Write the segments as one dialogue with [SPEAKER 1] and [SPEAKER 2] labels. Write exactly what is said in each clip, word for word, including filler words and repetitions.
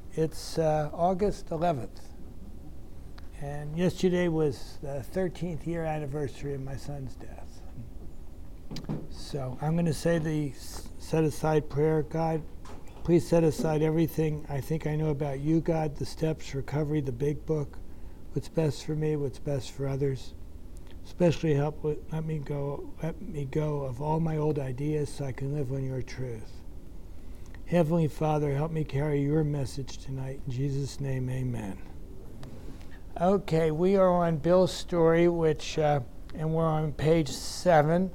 [SPEAKER 1] It's uh, August eleventh, and yesterday was the thirteenth year anniversary of my son's death. So I'm going to say the set-aside prayer. God, please set aside everything I think I know about you, God, the steps, recovery, the big book, what's best for me, what's best for others. Especially help with, let me go, let me go of all my old ideas so I can live on your truth. Heavenly Father, help me carry your message tonight. In Jesus' name, amen. Okay, we are on Bill's story, which, uh, and we're on page seven.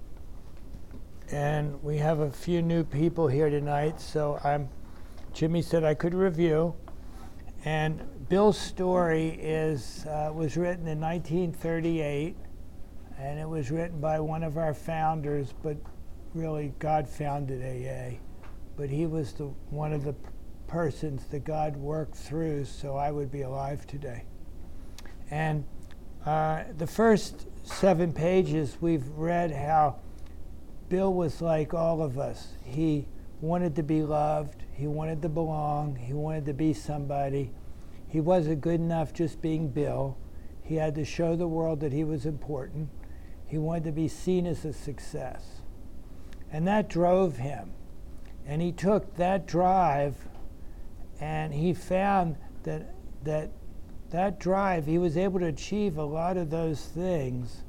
[SPEAKER 1] And we have a few new people here tonight, so I'm, Jimmy said I could review. And Bill's story is uh, was written in nineteen thirty-eight, and it was written by one of our founders, but really God founded A A. But he was the one of the p- persons that God worked through so I would be alive today. And uh, the first seven pages we've read how Bill was like all of us. He wanted to be loved, he wanted to belong, he wanted to be somebody. He wasn't good enough just being Bill. He had to show the world that he was important. He wanted to be seen as a success. And that drove him. And he took that drive and he found that that that drive, he was able to achieve a lot of those things,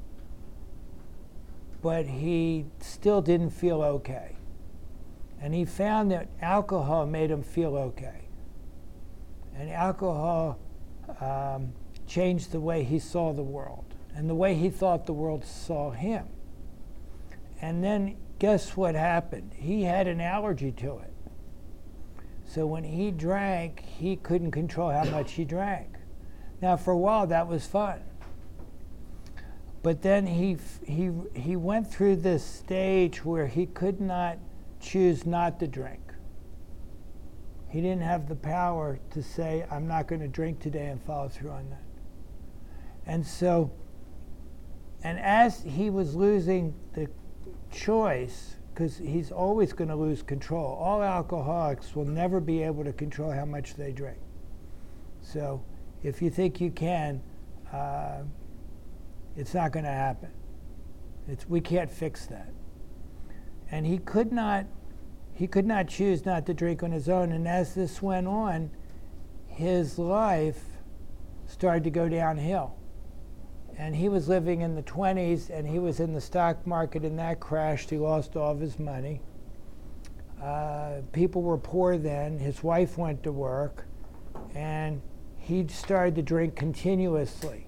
[SPEAKER 1] but he still didn't feel okay. And he found that alcohol made him feel okay. And alcohol um, changed the way he saw the world and the way he thought the world saw him. And then guess what happened? He had an allergy to it. So when he drank, he couldn't control how much he drank. Now for a while that was fun. But then he he he went through this stage where he could not choose not to drink. He didn't have the power to say, I'm not going to drink today and follow through on that. And so, and as he was losing the choice, because he's always going to lose control. All alcoholics will never be able to control how much they drink. So if you think you can, uh, it's not going to happen. It's, we can't fix that. And he could not, he could not choose not to drink on his own. And as this went on, his life started to go downhill. And he was living in the twenties, and he was in the stock market, and that crashed. He lost all of his money. Uh, people were poor then. His wife went to work, and he started to drink continuously.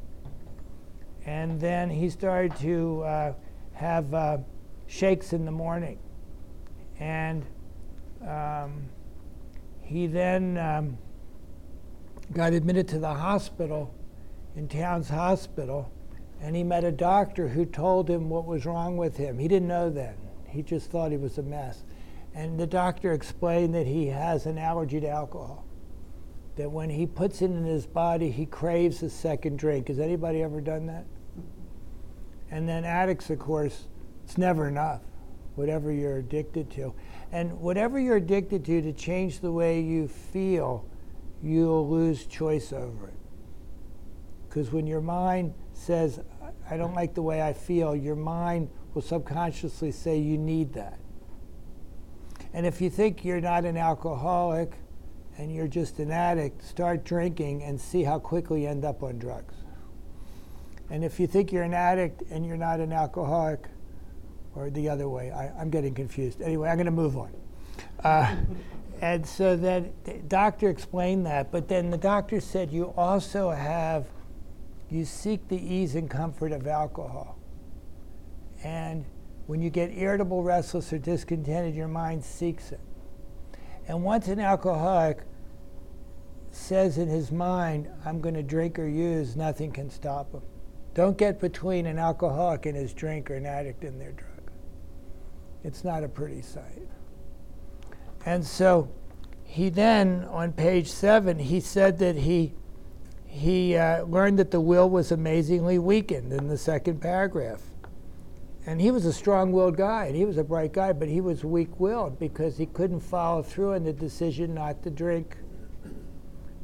[SPEAKER 1] And then he started to uh, have uh, shakes in the morning. And um, he then um, got admitted to the hospital, in Towns Hospital, and he met a doctor who told him what was wrong with him. He didn't know then. He just thought he was a mess. And the doctor explained that he has an allergy to alcohol, that when he puts it in his body, he craves a second drink. Has anybody ever done that? And then addicts, of course, it's never enough, whatever you're addicted to. And whatever you're addicted to, to change the way you feel, you'll lose choice over it. Because when your mind says, I don't like the way I feel, your mind will subconsciously say you need that. And if you think you're not an alcoholic and you're just an addict, start drinking and see how quickly you end up on drugs. And if you think you're an addict and you're not an alcoholic, or the other way, I, I'm getting confused. Anyway, I'm going to move on. Uh, and so then the doctor explained that, but then the doctor said you also have You seek the ease and comfort of alcohol. And when you get irritable, restless, or discontented, your mind seeks it. And once an alcoholic says in his mind, I'm going to drink or use, nothing can stop him. Don't get between an alcoholic and his drink or an addict and their drug. It's not a pretty sight. And so he then, on page seven, he said that he He uh, learned that the will was amazingly weakened in the second paragraph. And he was a strong-willed guy, and he was a bright guy, but he was weak-willed because he couldn't follow through on the decision not to drink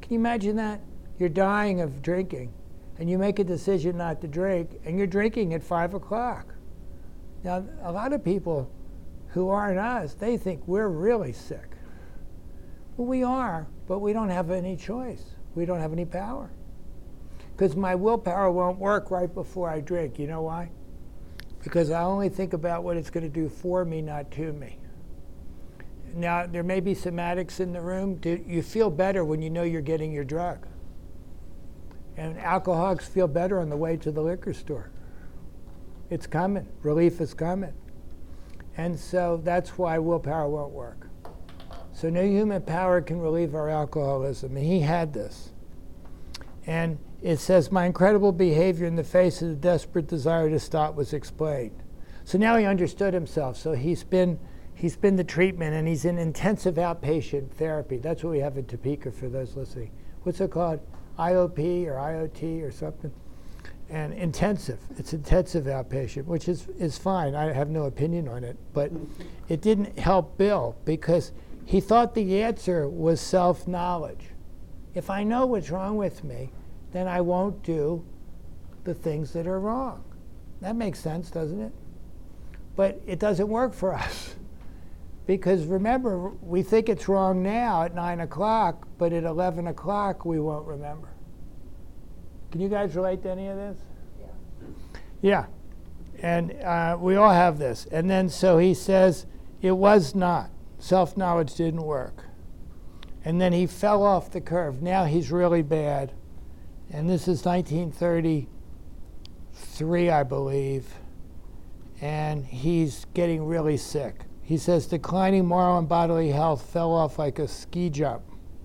[SPEAKER 1] Can you imagine that? You're dying of drinking, and you make a decision not to drink, and you're drinking at five o'clock. Now, a lot of people who aren't us, they think we're really sick. Well, we are, but we don't have any choice. We don't have any power. Because my willpower won't work right before I drink. You know why? Because I only think about what it's going to do for me, not to me. Now, there may be some addicts in the room. Do you feel better when you know you're getting your drug? And alcoholics feel better on the way to the liquor store. It's coming. Relief is coming. And so that's why willpower won't work. So no human power can relieve our alcoholism. And he had this. And it says, my incredible behavior in the face of the desperate desire to stop was explained. So now he understood himself. So he's been he's been the treatment, and he's in intensive outpatient therapy. That's what we have in Topeka for those listening. What's it called? I O P or I O T or something? And intensive. It's intensive outpatient, which is, is fine. I have no opinion on it. But it didn't help Bill because he thought the answer was self-knowledge. If I know what's wrong with me, then I won't do the things that are wrong. That makes sense, doesn't it? But it doesn't work for us. Because remember, we think it's wrong now at nine o'clock, but at eleven o'clock we won't remember. Can you guys relate to any of this? Yeah. Yeah. And uh, we all have this. And then so he says, it was not. Self-knowledge didn't work. And then he fell off the curve. Now he's really bad. And this is nineteen thirty-three, I believe. And he's getting really sick. He says declining moral and bodily health fell off like a ski jump.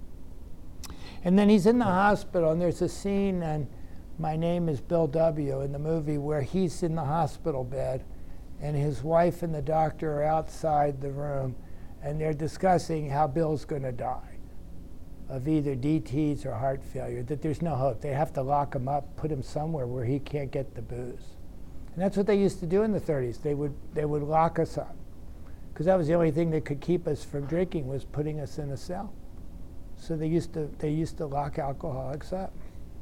[SPEAKER 1] And then he's in the hospital, and there's a scene, and My Name is Bill W. in the movie where he's in the hospital bed, and his wife and the doctor are outside the room, and they're discussing how Bill's going to die of either D Ts or heart failure, that there's no hope. They have to lock him up, put him somewhere where he can't get the booze. And that's what they used to do in the thirties. They would, they would lock us up, because that was the only thing that could keep us from drinking, was putting us in a cell. So they used to they used to lock alcoholics up.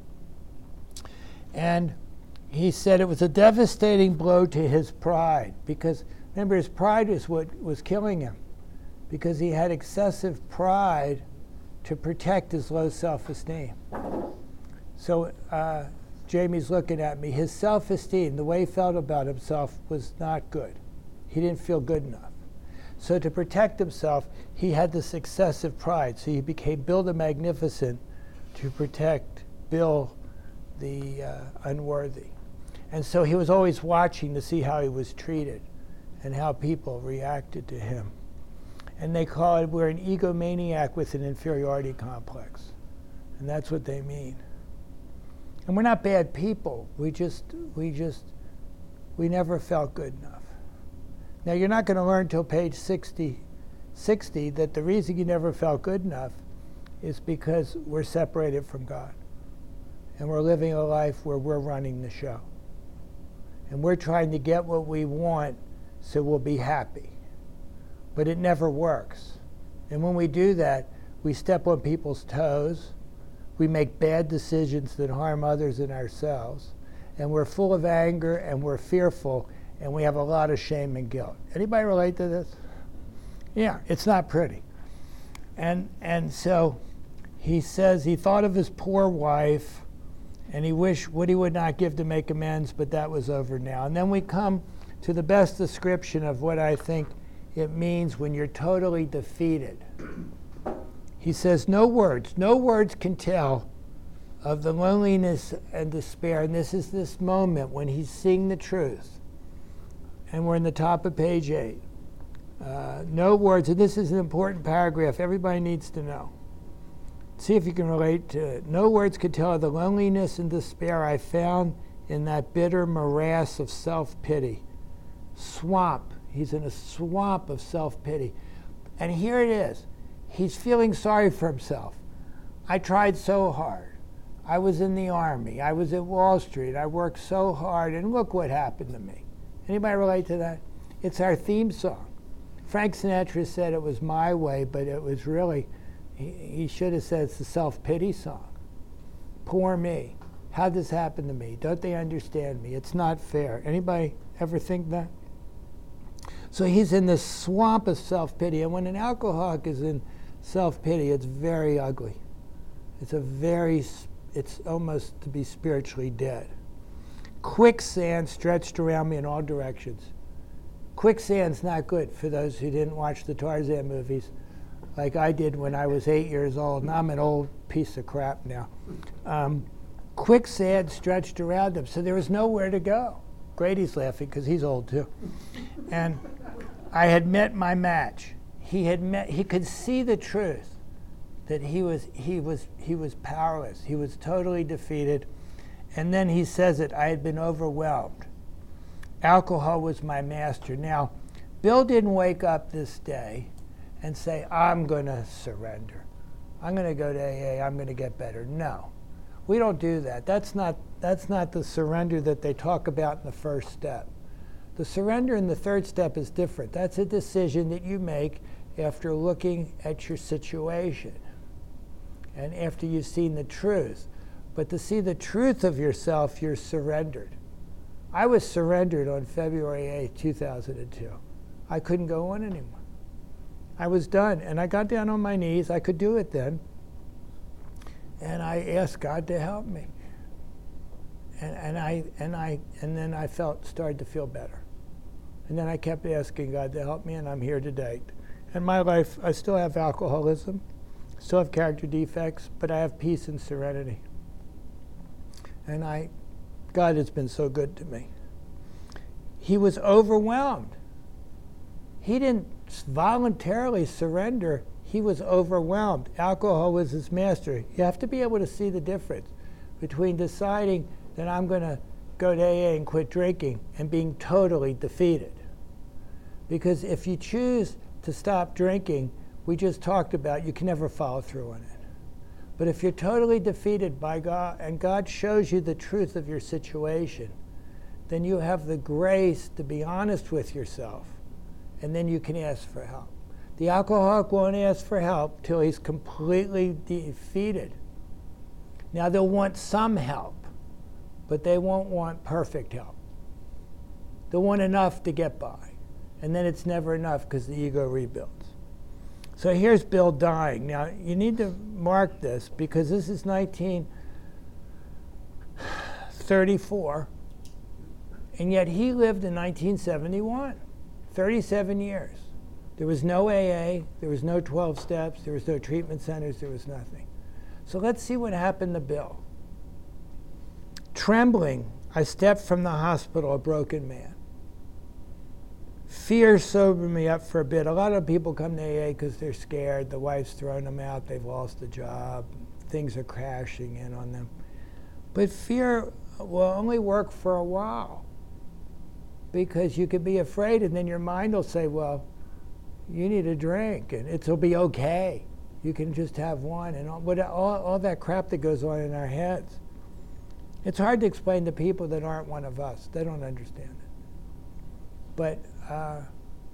[SPEAKER 1] And he said it was a devastating blow to his pride, because remember, his pride is what was killing him, because he had excessive pride to protect his low self-esteem. So uh, Jamie's looking at me. His self-esteem, the way he felt about himself, was not good. He didn't feel good enough. So to protect himself, he had this excessive pride. So he became Bill the Magnificent to protect Bill the uh, Unworthy. And so he was always watching to see how he was treated and how people reacted to him. And they call it, we're an egomaniac with an inferiority complex. And that's what they mean. And we're not bad people. We just, we just, we never felt good enough. Now, you're not going to learn till page sixty, sixty that the reason you never felt good enough is because we're separated from God. And we're living a life where we're running the show. And we're trying to get what we want so we'll be happy. But it never works. And when we do that, we step on people's toes, we make bad decisions that harm others and ourselves, and we're full of anger, and we're fearful, and we have a lot of shame and guilt. Anybody relate to this? Yeah, it's not pretty. And and so he says he thought of his poor wife, and he wished what he would not give to make amends, but that was over now. And then we come to the best description of what I think it means when you're totally defeated. He says, no words, no words can tell of the loneliness and despair. And this is this moment when he's seeing the truth. And we're in the top of page eight. Uh, no words, and this is an important paragraph everybody needs to know. See if you can relate to it. No words could tell of the loneliness and despair I found in that bitter morass of self-pity. Swamp. He's in a swamp of self-pity. And here it is. He's feeling sorry for himself. I tried so hard. I was in the army. I was at Wall Street. I worked so hard, and look what happened to me. Anybody relate to that? It's our theme song. Frank Sinatra said it was my way, but it was really He, he should have said it's the self-pity song. Poor me. How'd this happen to me? Don't they understand me? It's not fair. Anybody ever think that? So he's in this swamp of self-pity. And when an alcoholic is in self-pity, it's very ugly. It's a very, it's almost to be spiritually dead. Quicksand stretched around me in all directions. Quicksand's not good for those who didn't watch the Tarzan movies like I did when I was eight years old, and I'm an old piece of crap now. Um, quicksand stretched around him, so there was nowhere to go. Grady's laughing because he's old too. And I had met my match. He had met, he could see the truth that he was, he was, he was powerless. He was totally defeated. And then he says it, I had been overwhelmed. Alcohol was my master. Now, Bill didn't wake up this day and say, I'm going to surrender. I'm going to go to A A, I'm going to get better. No, we don't do that. That's not, that's not the surrender that they talk about in the first step. The surrender in the third step is different. That's a decision that you make after looking at your situation and after you've seen the truth. But to see the truth of yourself, you're surrendered. I was surrendered on February eighth, two thousand two. I couldn't go on anymore. I was done, and I got down on my knees. I could do it then. And I asked God to help me. And, and, I, and, I, and then I felt, started to feel better. And then I kept asking God to help me, and I'm here today. In my life, I still have alcoholism, still have character defects, but I have peace and serenity. And I, God has been so good to me. He was overwhelmed. He didn't voluntarily surrender. He was overwhelmed. Alcohol was his master. You have to be able to see the difference between deciding that I'm going to go to A A and quit drinking and being totally defeated. Because if you choose to stop drinking, we just talked about, you can never follow through on it. But if you're totally defeated by God, and God shows you the truth of your situation, then you have the grace to be honest with yourself, and then you can ask for help. The alcoholic won't ask for help till he's completely defeated. Now they'll want some help, but they won't want perfect help. They'll want enough to get by, and then it's never enough because the ego rebuilds. So here's Bill dying. Now, you need to mark this because this is nineteen thirty-four, and yet he lived in nineteen seventy-one, thirty-seven years. There was no A A, there was no twelve steps, there was no treatment centers, there was nothing. So let's see what happened to Bill. Trembling, I stepped from the hospital a broken man. Fear sobered me up for a bit. A lot of people come to A A because they're scared. The wife's thrown them out. They've lost a job. Things are crashing in on them. But fear will only work for a while because you could be afraid and then your mind will say, well, you need a drink and it'll be okay. You can just have one and all, all, all that crap that goes on in our heads. It's hard to explain to people that aren't one of us. They don't understand it. But uh,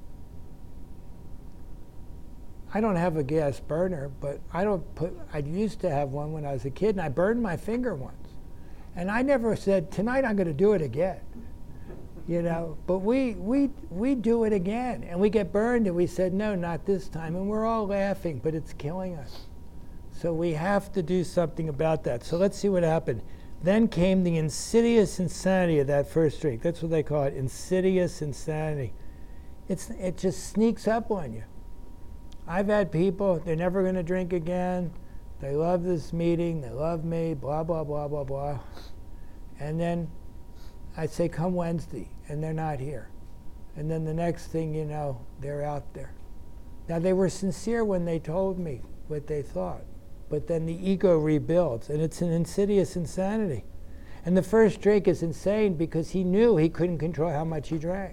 [SPEAKER 1] I don't have a gas burner, but I don't put, I used to have one when I was a kid, and I burned my finger once. And I never said, tonight I'm going to do it again. You know, but we, we, we do it again, and we get burned, and we said, no, not this time. And we're all laughing, but it's killing us. So we have to do something about that. So let's see what happened. Then came the insidious insanity of that first drink. That's what they call it, insidious insanity. It's, it just sneaks up on you. I've had people, they're never going to drink again. They love this meeting. They love me, blah, blah, blah, blah, blah. And then I say, come Wednesday, and they're not here. And then the next thing you know, they're out there. Now, they were sincere when they told me what they thought. But then the ego rebuilds, and it's an insidious insanity. And the first drink is insane because he knew he couldn't control how much he drank.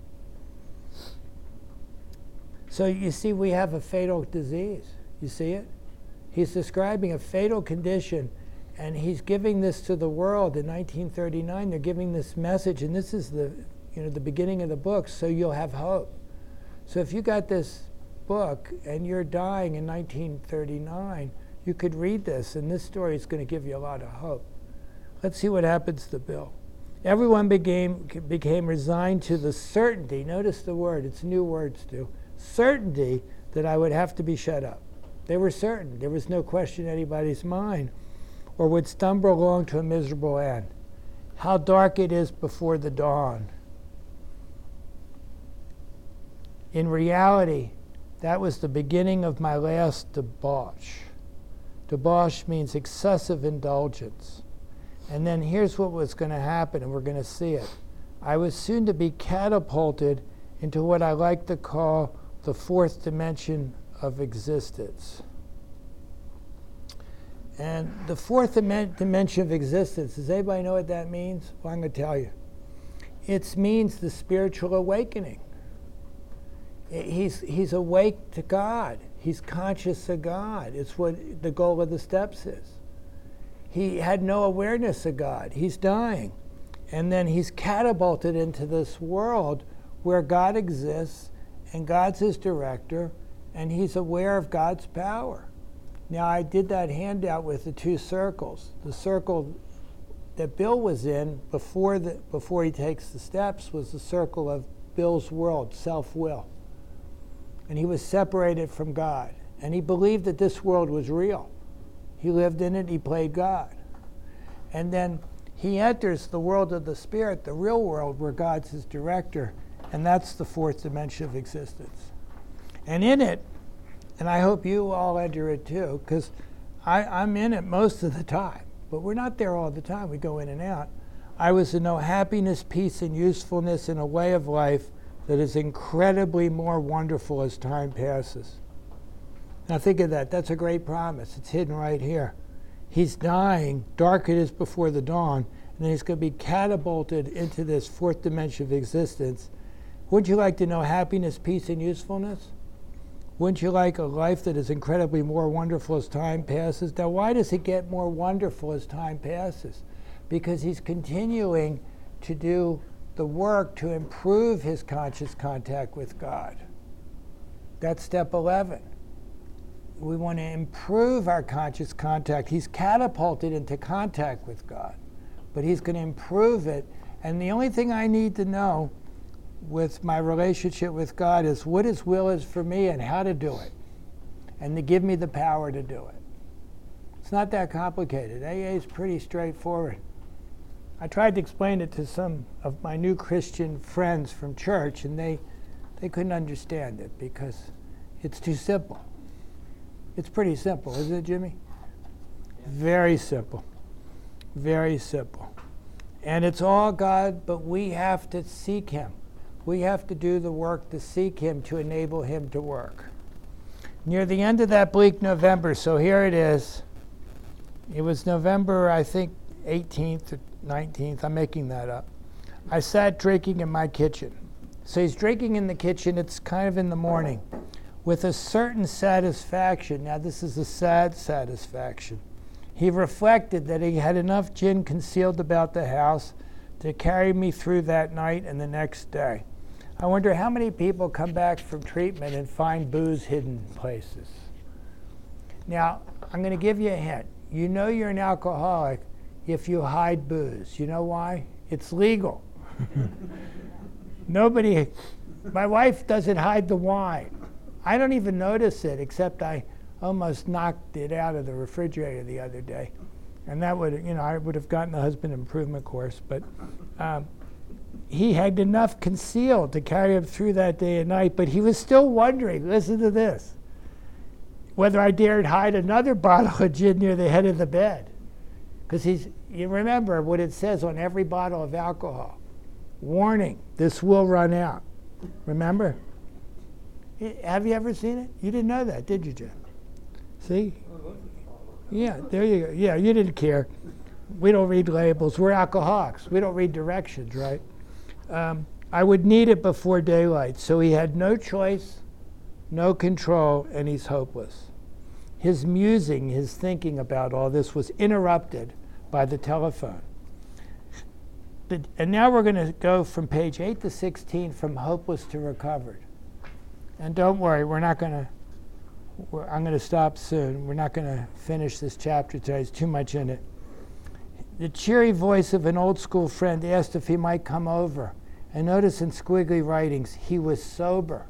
[SPEAKER 1] So you see, we have a fatal disease. You see it? He's describing a fatal condition, and he's giving this to the world in nineteen thirty-nine. They're giving this message, and this is the, you know, the beginning of the book, so you'll have hope. So if you got this book and you're dying in nineteen thirty-nine, you could read this, and this story is going to give you a lot of hope. Let's see what happens to Bill. Everyone became, became resigned to the certainty, notice the word, it's new words too, certainty that I would have to be shut up. They were certain. There was no question in anybody's mind, or would stumble along to a miserable end. How dark it is before the dawn. In reality, that was the beginning of my last debauch. Debauch means excessive indulgence. And then here's what was going to happen, and we're going to see it. I was soon to be catapulted into what I like to call the fourth dimension of existence. And the fourth dim- dimension of existence, does anybody know what that means? Well, I'm going to tell you. It means the spiritual awakening. He's, he's awake to God. He's conscious of God. It's what the goal of the steps is. He had no awareness of God. He's dying. And then he's catapulted into this world where God exists, and God's his director, and he's aware of God's power. Now, I did that handout with the two circles. The circle that Bill was in before, the, before he takes the steps was the circle of Bill's world, self-will. And he was separated from God. And he believed that this world was real. He lived in it, he played God. And then he enters the world of the spirit, the real world where God's his director, and that's the fourth dimension of existence. And in it, and I hope you all enter it too, because I'm in it most of the time, but we're not there all the time, we go in and out. I was to know happiness, peace, and usefulness in a way of life that is incredibly more wonderful as time passes. Now think of that, that's a great promise, it's hidden right here. He's dying, dark it is before the dawn, and then he's going to be catapulted into this fourth dimension of existence. Wouldn't you like to know happiness, peace, and usefulness? Wouldn't you like a life that is incredibly more wonderful as time passes? Now, why does it get more wonderful as time passes? Because he's continuing to do the work to improve his conscious contact with God. That's step eleven. We want to improve our conscious contact. He's catapulted into contact with God, but he's going to improve it. And the only thing I need to know with my relationship with God is what his will is for me and how to do it, and to give me the power to do it. It's not that complicated. A A is pretty straightforward. I tried to explain it to some of my new Christian friends from church, and they, they couldn't understand it because it's too simple. It's pretty simple, isn't it, Jimmy? Yeah. Very simple. Very simple. And it's all God, but we have to seek him. We have to do the work to seek him, to enable him to work. Near the end of that bleak November, so here it is. It was November, I think, eighteenth or nineteenth. I'm making that up. I sat drinking in my kitchen. So he's drinking in the kitchen. It's kind of in the morning, with a certain satisfaction. Now, this is a sad satisfaction. He reflected that he had enough gin concealed about the house to carry me through that night and the next day. I wonder how many people come back from treatment and find booze hidden places. Now, I'm going to give you a hint. You know you're an alcoholic if you hide booze. You know why? It's legal. Nobody, my wife doesn't hide the wine. I don't even notice it, except I almost knocked it out of the refrigerator the other day. And that would, you know, I would have gotten the husband improvement course, but um, he had enough concealed to carry him through that day and night, but he was still wondering, listen to this, whether I dared hide another bottle of gin near the head of the bed. Because he's, you remember what it says on every bottle of alcohol. Warning, this will run out. Remember? Have you ever seen it? You didn't know that, did you, Jim? See? Yeah, there you go. Yeah, you didn't care. We don't read labels. We're alcoholics. We don't read directions, right? Um, I would need it before daylight. So he had no choice, no control, and he's hopeless. His musing, his thinking about all this was interrupted by the telephone. And now we're going to go from page eight to sixteen, from hopeless to recovered. And don't worry, we're not going to, I'm going to stop soon. We're not going to finish this chapter today. There's too much in it. The cheery voice of an old school friend asked if he might come over. And notice in squiggly writings, he was sober.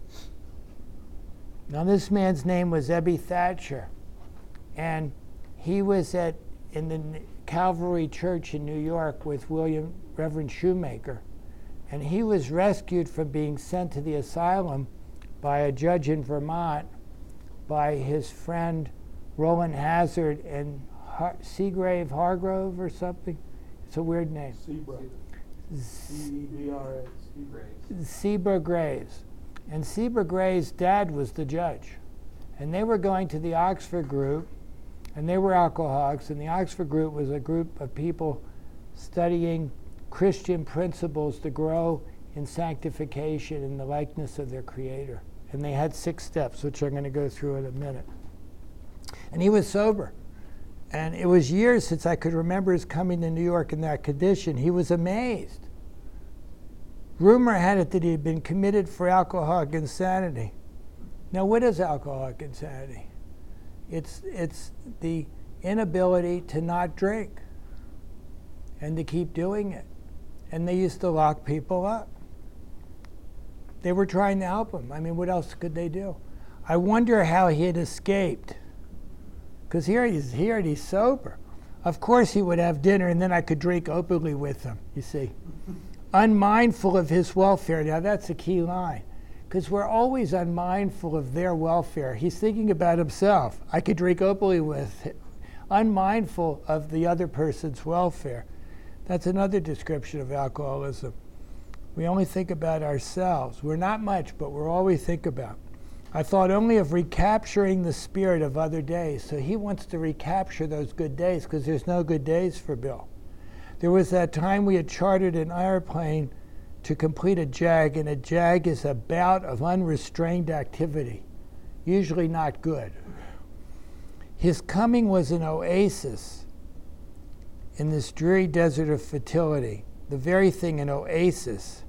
[SPEAKER 1] Now this man's name was Ebby Thatcher. And he was at in the Calvary Church in New York with William Reverend Shoemaker. And he was rescued from being sent to the asylum by a judge in Vermont by his friend Roland Hazard and Har- Seagrave Hargrove or something. It's a weird name.
[SPEAKER 2] Sebra. C E B R A.
[SPEAKER 1] Sebra Graves. And Sebra Graves' dad was the judge. And they were going to the Oxford group, and they were alcoholics, and the Oxford group was a group of people studying Christian principles to grow in sanctification in the likeness of their Creator. And they had six steps, which I'm going to go through in a minute. And he was sober. And it was years since I could remember his coming to New York in that condition. He was amazed. Rumor had it that he had been committed for alcoholic insanity. Now, what is alcoholic insanity? It's, it's the inability to not drink and to keep doing it. And they used to lock people up. They were trying to help him. I mean, what else could they do? I wonder how he had escaped. Because here he's here and he's sober. Of course he would have dinner and then I could drink openly with him, you see. Unmindful of his welfare. Now that's a key line. Because we're always unmindful of their welfare. He's thinking about himself. I could drink openly with him. Unmindful of the other person's welfare. That's another description of alcoholism. We only think about ourselves. We're not much, but we're all we think about. I thought only of recapturing the spirit of other days. So he wants to recapture those good days because there's no good days for Bill. There was that time we had chartered an airplane to complete a JAG, and a JAG is a bout of unrestrained activity, usually not good. His coming was an oasis in this dreary desert of fertility, the very thing, an oasis.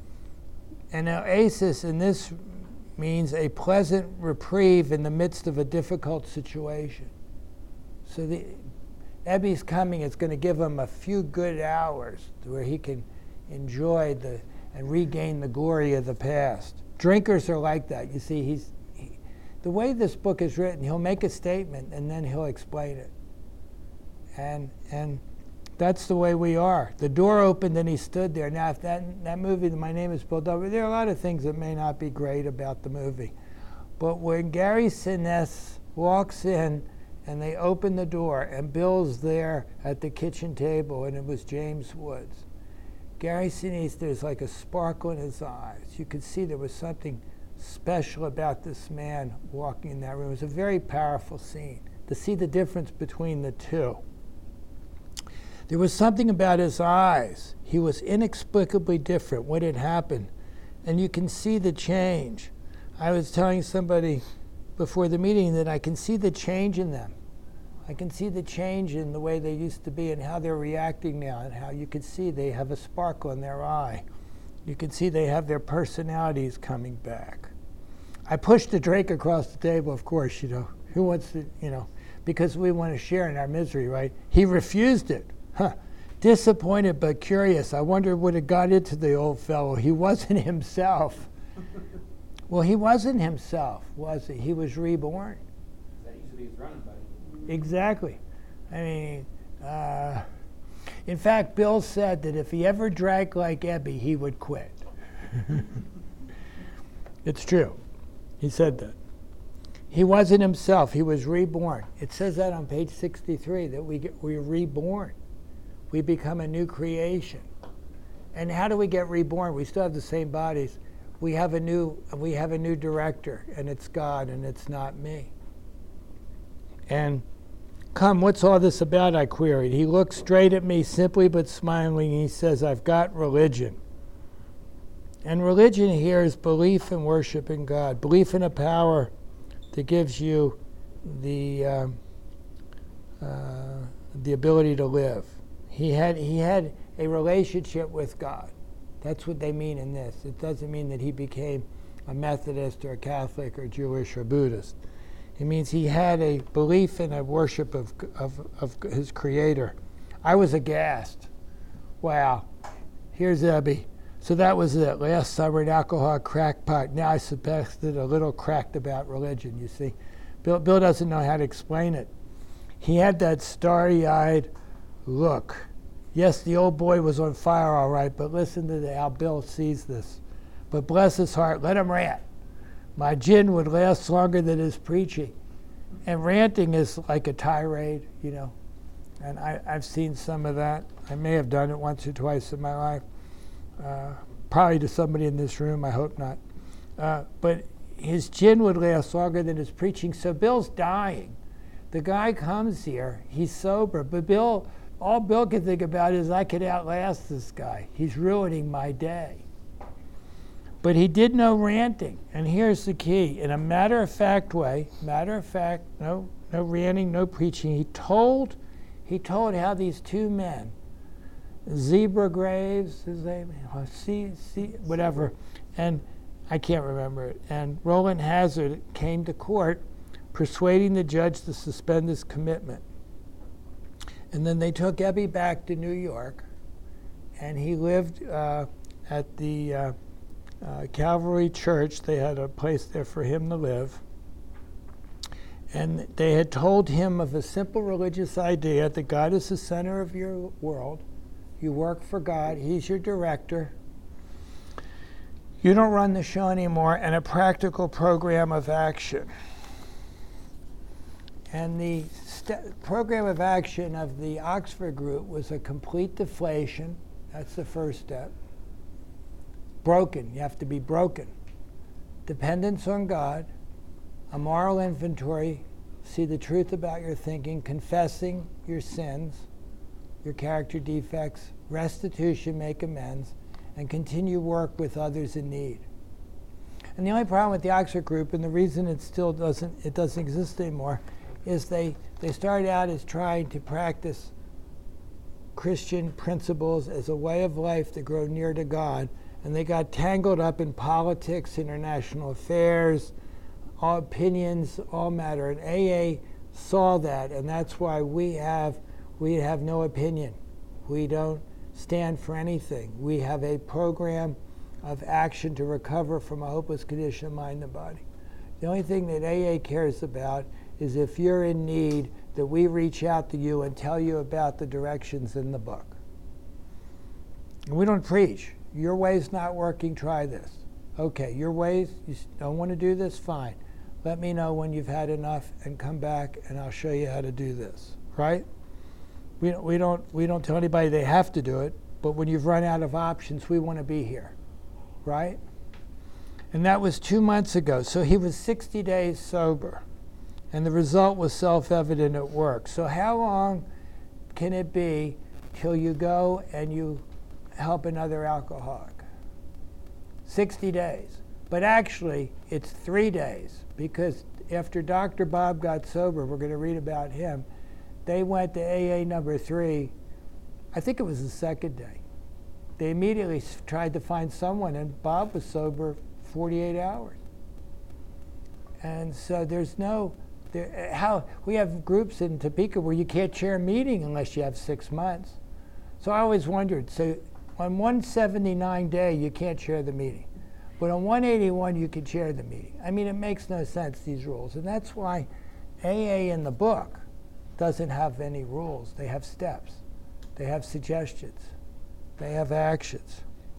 [SPEAKER 1] An oasis in this means a pleasant reprieve in the midst of a difficult situation. So the Ebby's coming is going to give him a few good hours where he can enjoy the and regain the glory of the past. Drinkers are like that. You see, he's he, the way this book is written, he'll make a statement and then he'll explain it. And and that's the way we are. The door opened and he stood there. Now, if that that movie, My Name is Bill W., there are a lot of things that may not be great about the movie. But when Gary Sinise walks in and they open the door and Bill's there at the kitchen table and it was James Woods. Gary Sinise, there's like a sparkle in his eyes. You could see there was something special about this man walking in that room. It was a very powerful scene to see the difference between the two. There was something about his eyes. He was inexplicably different. What had happened? And you can see the change. I was telling somebody before the meeting that I can see the change in them. I can see the change in the way they used to be and how they're reacting now, and how you can see they have a sparkle in their eye. You can see they have their personalities coming back. I pushed the drink across the table, of course, you know. Who wants to, you know, because we want to share in our misery, right? He refused it. Huh. Disappointed but curious. I wonder what had got into the old fellow. He wasn't himself. Well, he wasn't himself, was he? He was reborn.
[SPEAKER 3] That used to be his running buddy.
[SPEAKER 1] Exactly. I mean, uh, in fact, Bill said that if he ever drank like Ebby, he would quit. It's true. He said that. He wasn't himself. He was reborn. It says that on page sixty-three, that we get, we're reborn. We become a new creation. And how do we get reborn? We still have the same bodies. We have a new, we have a new director, and it's God, and it's not me. And, come, what's all this about, I queried. He looked straight at me, simply but smiling, and he says, I've got religion. And religion here is belief and worship in God, belief in a power that gives you the uh, uh, the ability to live. He had he had a relationship with God. That's what they mean in this. It doesn't mean that he became a Methodist or a Catholic or Jewish or Buddhist. It means he had a belief in a worship of, of, of his creator. I was aghast. Wow, here's Ebby. So that was it. Last summer, an alcoholic crackpot. Now I suspected a little cracked about religion, you see. Bill, Bill doesn't know how to explain it. He had that starry-eyed look. Yes, the old boy was on fire all right, but listen to the, how Bill sees this. But bless his heart, let him rant. My gin would last longer than his preaching. And ranting is like a tirade, you know. And I, I've seen some of that. I may have done it once or twice in my life. Uh, probably to somebody in this room, I hope not. Uh, but his gin would last longer than his preaching, so Bill's dying. The guy comes here, he's sober, but Bill, all Bill can think about is I could outlast this guy. He's ruining my day. But he did no ranting, and here's the key. In a matter-of-fact way, matter-of-fact, no, no ranting, no preaching, he told, he told how these two men, Zebra Graves, his name, see, see, whatever, and I can't remember it. And Roland Hazard came to court persuading the judge to suspend his commitment. And then they took Ebby back to New York, and he lived uh, at the uh, uh, Calvary Church. They had a place there for him to live. And they had told him of a simple religious idea that God is the center of your world. You work for God. He's your director. You don't run the show anymore, and a practical program of action. And the st- program of action of the Oxford group was a complete deflation. That's the first step. Broken. You have to be broken. Dependence on God. A moral inventory. See the truth about your thinking. Confessing your sins, your character defects. Restitution, make amends, and continue work with others in need. And the only problem with the Oxford group, and the reason it still doesn't it doesn't exist anymore, is they, they started out as trying to practice Christian principles as a way of life to grow near to God, and they got tangled up in politics, international affairs, all opinions, all matter. And A A saw that, and that's why we have we have no opinion. We don't stand for anything. We have a program of action to recover from a hopeless condition of mind and body. The only thing that A A cares about is if you're in need, that we reach out to you and tell you about the directions in the book. And we don't preach. Your way's not working, try this. Okay, your ways, you don't want to do this? Fine. Let me know when you've had enough and come back and I'll show you how to do this, right? We don't, we don't, we don't tell anybody they have to do it, but when you've run out of options, we want to be here, right? And that was two months ago. So he was sixty days sober, and the result was self-evident at work. So how long can it be till you go and you help another alcoholic? sixty days. But actually, it's three days, because after Doctor Bob got sober, we're going to read about him, they went to A A number three, I think it was the second day. They immediately tried to find someone, and Bob was sober forty-eight hours. And so there's no, there, how we have groups in Topeka where you can't chair a meeting unless you have six months. So I always wondered, so on one seventy-nine day, you can't chair the meeting. But on one eighty-one, you can chair the meeting. I mean, it makes no sense, these rules. And that's why A A in the book doesn't have any rules. They have steps. They have suggestions. They have actions.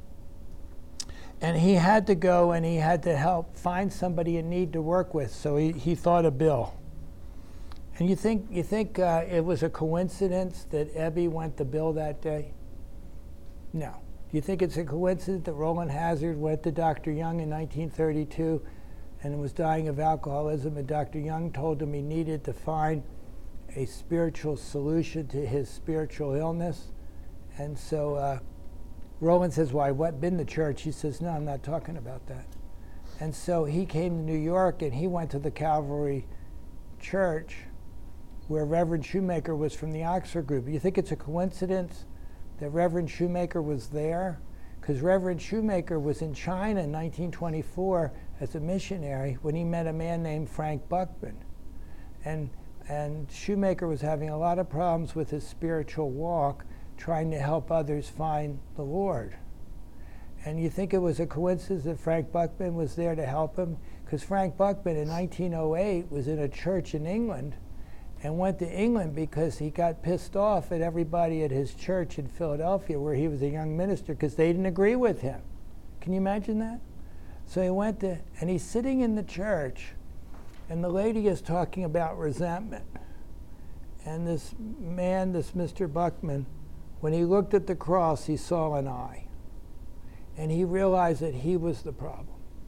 [SPEAKER 1] And he had to go and he had to help find somebody in need to work with. So he, he thought of Bill. And you think you think uh, it was a coincidence that Ebby went to Bill that day? No. Do you think it's a coincidence that Roland Hazard went to Doctor Young in nineteen thirty-two and was dying of alcoholism, and Doctor Young told him he needed to find a spiritual solution to his spiritual illness? And so uh, Roland says, well, I've been to church. He says, no, I'm not talking about that. And so he came to New York and he went to the Calvary Church where Reverend Shoemaker was from the Oxford group. You think it's a coincidence that Reverend Shoemaker was there? because Reverend Shoemaker was in China in nineteen twenty-four as a missionary when he met a man named Frank Buckman. And, and Shoemaker was having a lot of problems with his spiritual walk, trying to help others find the Lord. And you think it was a coincidence that Frank Buckman was there to help him? Because Frank Buckman in nineteen oh eight was in a church in England and went to England because he got pissed off at everybody at his church in Philadelphia where he was a young minister because they didn't agree with him. Can you imagine that? So he went to, and he's sitting in the church, and the lady is talking about resentment. And this man, this Mister Buckman, when he looked at the cross, he saw an eye. And he realized that he was the problem.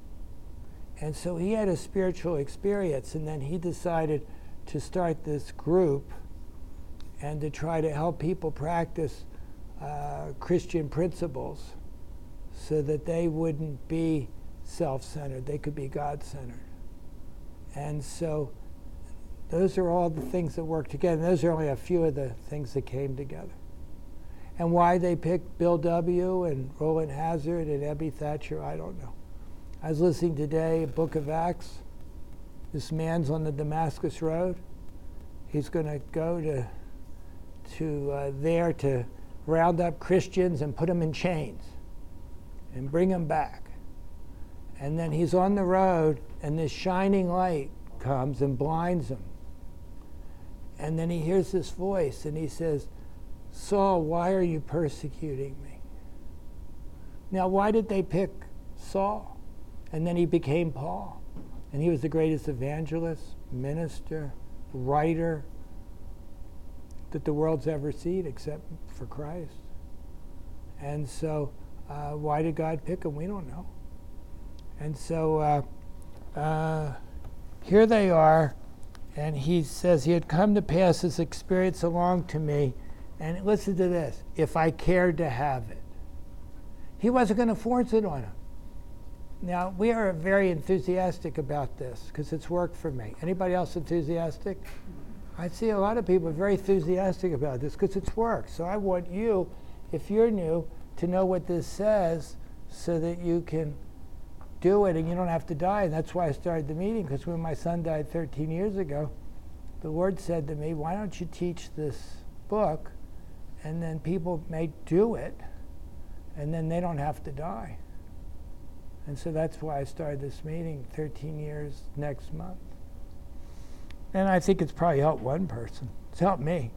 [SPEAKER 1] And so he had a spiritual experience, and then he decided to start this group and to try to help people practice uh, Christian principles so that they wouldn't be self-centered, they could be God-centered. And so those are all the things that work together. Those are only a few of the things that came together. And why they picked Bill W. and Roland Hazard and Ebby Thatcher, I don't know. I was listening today, Book of Acts. This man's on the Damascus Road. He's going to go to to uh, there to round up Christians and put them in chains and bring them back. And then he's on the road, and this shining light comes and blinds him. And then he hears this voice, and he says, "Saul, why are you persecuting me?" Now, why did they pick Saul? And then he became Paul. And he was the greatest evangelist, minister, writer that the world's ever seen except for Christ. And so uh, why did God pick him? We don't know. And so uh, uh, here they are, and he says, he had come to pass this experience along to me, and listen to this, if I cared to have it. He wasn't going to force it on him. Now, we are very enthusiastic about this because it's worked for me. Anybody else enthusiastic? I see a lot of people very enthusiastic about this because it's worked. So I want you, if you're new, to know what this says so that you can do it and you don't have to die. And that's why I started the meeting, because when my son died thirteen years ago, the Lord said to me, why don't you teach this book, and then people may do it, and then they don't have to die. And so that's why I started this meeting thirteen years next month. And I think it's probably helped one person. It's helped me.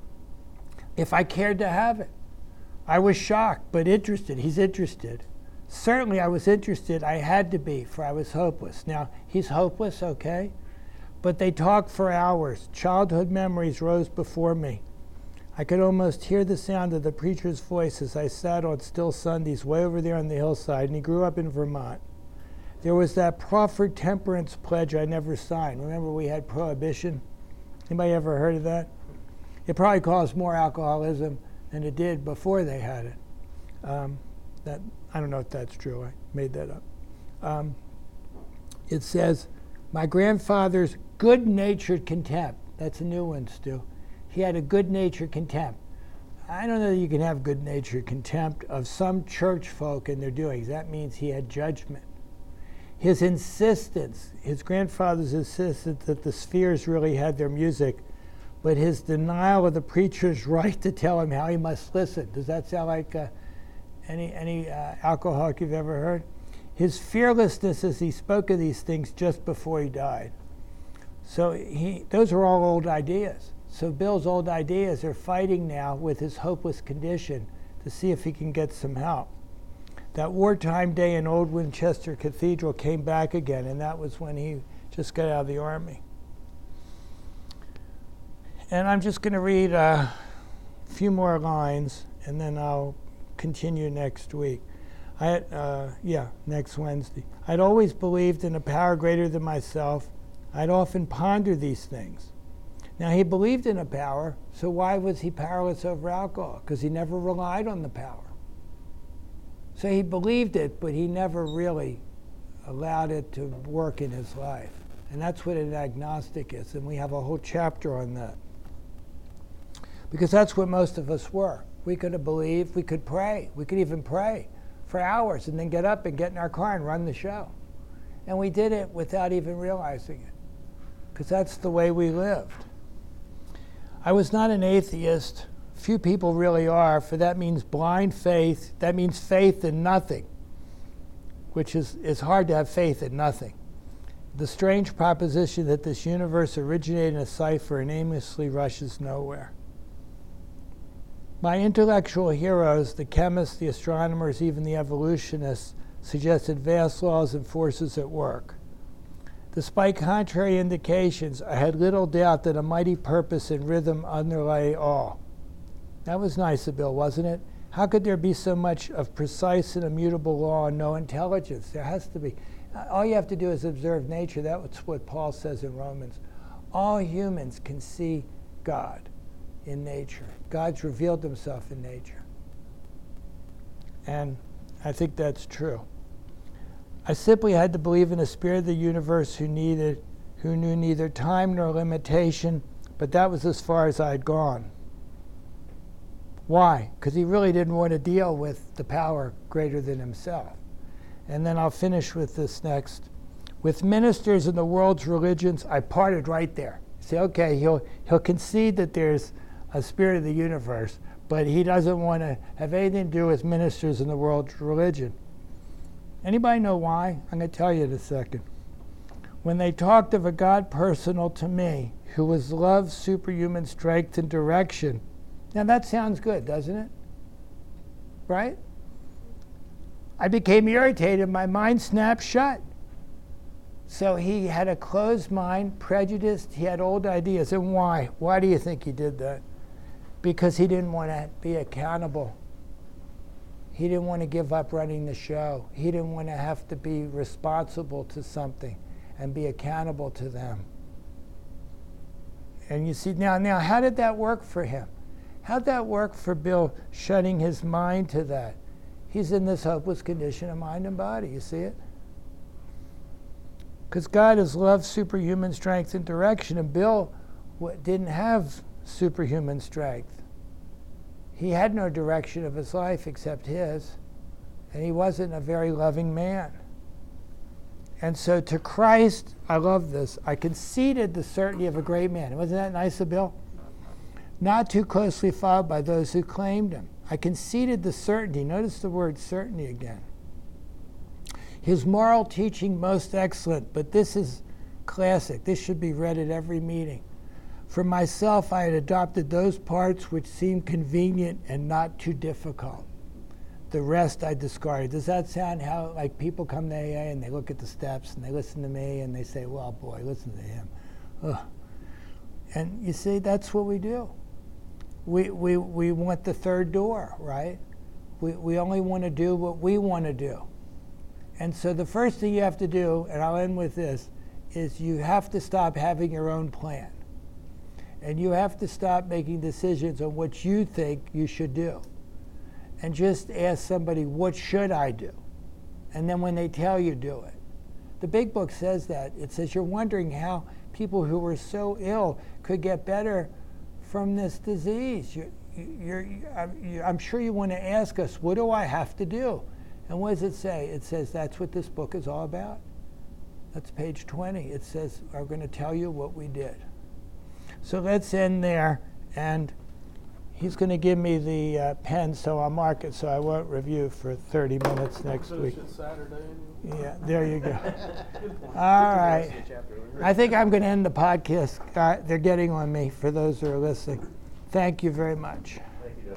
[SPEAKER 1] If I cared to have it. I was shocked, but interested. He's interested. Certainly I was interested. I had to be, for I was hopeless. Now, he's hopeless, okay? But they talked for hours. Childhood memories rose before me. I could almost hear the sound of the preacher's voice as I sat on still Sundays way over there on the hillside, and he grew up in Vermont. There was that proffered temperance pledge I never signed. Remember we had prohibition? Anybody ever heard of that? It probably caused more alcoholism than it did before they had it. Um, that I don't know if that's true. I made that up. Um, it says, my grandfather's good-natured contempt. That's a new one, Stu. He had a good-natured contempt. I don't know that you can have good-natured contempt of some church folk and their doings. That means he had judgment. His insistence, his grandfather's insistence that the Spheres really had their music, but his denial of the preacher's right to tell him how he must listen. Does that sound like uh, any, any uh, alcoholic you've ever heard? His fearlessness as he spoke of these things just before he died. So he, those are all old ideas. So Bill's old ideas are fighting now with his hopeless condition to see if he can get some help. That wartime day in Old Winchester Cathedral came back again, and that was when he just got out of the Army. And I'm just going to read a few more lines, and then I'll continue next week. I had, uh, yeah, next Wednesday. I'd always believed in a power greater than myself. I'd often pondered these things. Now, he believed in a power, so why was he powerless over alcohol? Because he never relied on the power. So he believed it, but he never really allowed it to work in his life. And that's what an agnostic is, and we have a whole chapter on that. Because that's what most of us were. We could have believed, we could pray, we could even pray for hours and then get up and get in our car and run the show. And we did it without even realizing it, because that's the way we lived. I was not an atheist. Few people really are, for that means blind faith. That means faith in nothing, which is it's hard to have faith in nothing. The strange proposition that this universe originated in a cipher and aimlessly rushes nowhere. My intellectual heroes, the chemists, the astronomers, even the evolutionists, suggested vast laws and forces at work. Despite contrary indications, I had little doubt that a mighty purpose and rhythm underlay all. That was nice of Bill, wasn't it? How could there be so much of precise and immutable law and no intelligence? There has to be. All you have to do is observe nature. That's what Paul says in Romans. All humans can see God in nature. God's revealed himself in nature. And I think that's true. I simply had to believe in a spirit of the universe who needed, who knew neither time nor limitation, but that was as far as I had gone. Why? Because he really didn't want to deal with the power greater than himself. And then I'll finish with this next. With ministers in the world's religions, I parted right there. Say, okay, he'll he'll concede that there's a spirit of the universe, but he doesn't want to have anything to do with ministers in the world's religion. Anybody know why? I'm going to tell you in a second. When they talked of a God personal to me, who was love, superhuman strength, and direction. Now that sounds good, doesn't it? Right? I became irritated. My mind snapped shut. So he had a closed mind, prejudiced. He had old ideas. And why? Why do you think he did that? Because he didn't want to be accountable. He didn't want to give up running the show. He didn't want to have to be responsible to something and be accountable to them. And you see, now, now, how did that work for him? How'd that work for Bill, shutting his mind to that? He's in this hopeless condition of mind and body. You see it? Because God is love, superhuman strength, and direction, and Bill w- didn't have superhuman strength. He had no direction of his life except his, and he wasn't a very loving man. And so to Christ, I love this, I conceded the certainty of a great man. Wasn't that nice of Bill? Not too closely followed by those who claimed him. I conceded the certainty. Notice the word certainty again. His moral teaching most excellent, but this is classic. This should be read at every meeting. For myself, I had adopted those parts which seemed convenient and not too difficult. The rest I discarded. Does that sound how, like, people come to A A and they look at the steps and they listen to me and they say, well, boy, listen to him. Ugh. And you see, that's what we do. We, we, we want the third door, right? We, we only want to do what we want to do. And so the first thing you have to do, and I'll end with this, is you have to stop having your own plan. And you have to stop making decisions on what you think you should do. And just ask somebody, what should I do? And then when they tell you, do it. The big book says that. It says you're wondering how people who were so ill could get better from this disease. You're, you're, you're, I'm sure you want to ask us, what do I have to do? And what does it say? It says that's what this book is all about. That's page twenty. It says, I'm going to tell you what we did. So let's end there, and he's going to give me the uh, pen, so I'll mark it so I won't review for thirty minutes next
[SPEAKER 2] Finish
[SPEAKER 1] week.
[SPEAKER 2] it Saturday.
[SPEAKER 1] Yeah, there you go. All right. I think I'm going to end the podcast. Uh, they're getting on me for those who are listening. Thank you very much.